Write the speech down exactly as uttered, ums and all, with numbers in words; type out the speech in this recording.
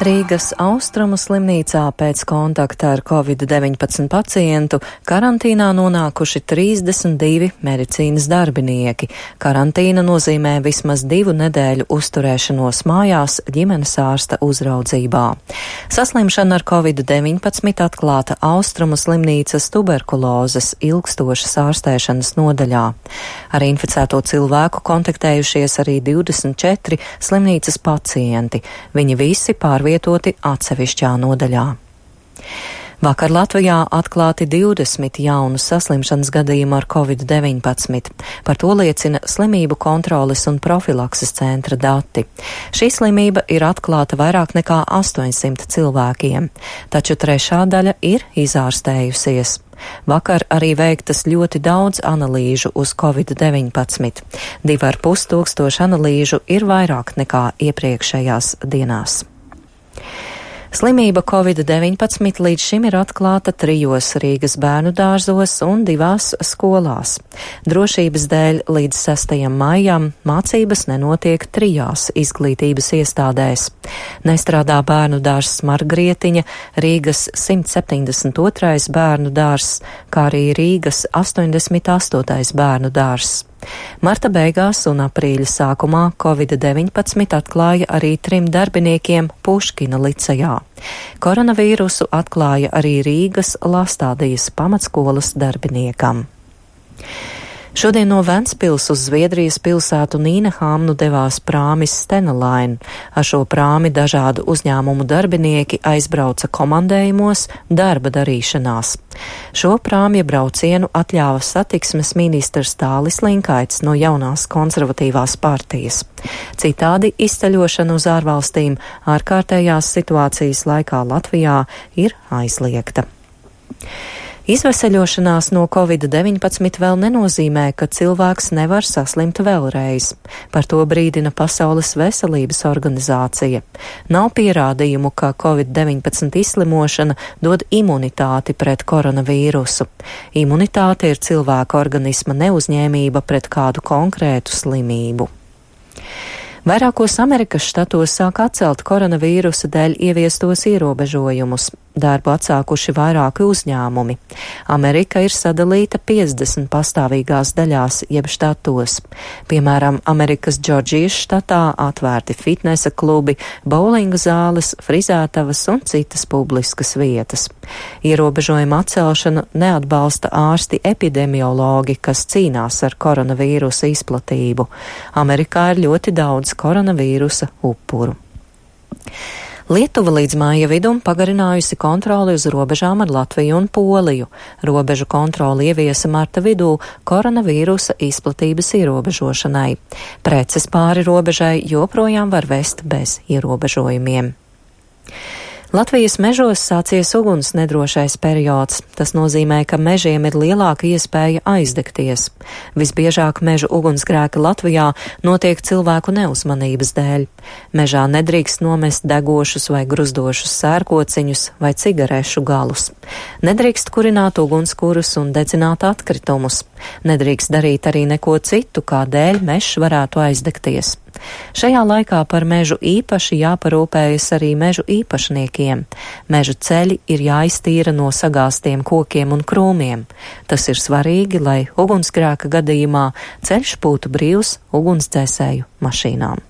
Rīgas Austrumu slimnīcā pēc kontakta ar covid deviņpadsmit pacientu karantīnā nonākuši trīsdesmit divi medicīnas darbinieki. Karantīna nozīmē vismaz divu nedēļu uzturēšanos mājās ģimenes ārsta uzraudzībā. Saslimšana ar covid deviņpadsmit atklāta Austrumu slimnīcas tuberkulozes ilgstošas ārstēšanas nodaļā. Ar inficēto cilvēku kontaktējušies arī divdesmit četri slimnīcas pacienti. Viņi visi pārvietoti vietoti atsevišķā nodaļā. Vakar Latvijā atklāti divdesmit jaunu saslimšanas gadījumu ar covid deviņpadsmit. Par to liecina Slimību kontroles un profilakses centra dati. Šī slimība ir atklāta vairāk nekā astoņsimt cilvēkiem, taču trešā daļa ir izārstējusies. Vakar arī veiktas ļoti daudz analīžu uz covid deviņpadsmit. Divi ar pus tūkstoši analīžu ir vairāk nekā iepriekšējās dienās. Slimība covid deviņpadsmit līdz šim ir atklāta trijos Rīgas bērnu dārzos un divās skolās. Drošības dēļ līdz sestajam maijam mācības nenotiek trijās izglītības iestādēs. Nestrādā bērnu dārzs Margrietiņa, Rīgas simt septiņdesmit otrais bērnu dārzs, kā arī Rīgas astoņdesmit astotais bērnu dārzs. Marta beigās un aprīļa sākumā covid deviņpadsmit atklāja arī trim darbiniekiem Puškina licejā. Koronavīrusu atklāja arī Rīgas Lastādijas pamatskolas darbiniekam. Šodien no Ventspils uz Zviedrijas pilsētu Nīnehamnu devās prāmis Stena Line. Ar šo prāmi dažādu uzņēmumu darbinieki aizbrauca komandējumos darba darīšanās. Šo prāmja braucienu atļāva satiksmes ministrs Tālis Linkaits no jaunās konservatīvās partijas. Citādi izceļošana uz ārvalstīm ārkārtējās situācijas laikā Latvijā ir aizliegta. Izveseļošanās no covid deviņpadsmit vēl nenozīmē, ka cilvēks nevar saslimt vēlreiz. Par to brīdina Pasaules veselības organizācija. Nav pierādījumu, ka covid deviņpadsmit izslimošana dod imunitāti pret koronavīrusu. Imunitāte ir cilvēka organisma neuzņēmība pret kādu konkrētu slimību. Vairākos Amerikas štatos sāk atcelt koronavīrusa dēļ ieviestos ierobežojumus. Darbu atsākuši vairāki uzņēmumi. Amerika ir sadalīta piecdesmit pastāvīgās daļās, jeb štatos. Piemēram, Amerikas Džordžijas štatā atvērti fitnesa klubi, boulinga zāles, frizētavas un citas publiskas vietas. Ierobežojuma atcelšanu neatbalsta ārsti epidemiologi, kas cīnās ar koronavīrusa izplatību. Amerikā ir ļoti daudz koronavīrusa upuru. Lietuva līdz māja vidum pagarinājusi kontroli uz robežām ar Latviju un Poliju. Robežu kontroli ieviesa marta vidū koronavīrusa izplatības ierobežošanai. Preces pāri robežai joprojām var vest bez ierobežojumiem. Latvijas mežos sācies uguns nedrošais periods. Tas nozīmē, ka mežiem ir lielāka iespēja aizdegties. Visbiežāk mežu ugunsgrēki Latvijā notiek cilvēku neuzmanības dēļ. Mežā nedrīkst nomest degošus vai gruzdošus sērkociņus vai cigarešu galus. Nedrīkst kurināt ugunskurus un dedzināt atkritumus. Nedrīkst darīt arī neko citu, kādēļ mežs varētu aizdegties. Šajā laikā par mežu īpaši jāparūpējas arī mežu īpašniekiem. Mežu ceļi ir jāiztīra no sagāstiem kokiem un krūmiem. Tas ir svarīgi, lai ugunsgrēka gadījumā ceļš būtu brīvs ugunsdzēsēju mašīnām.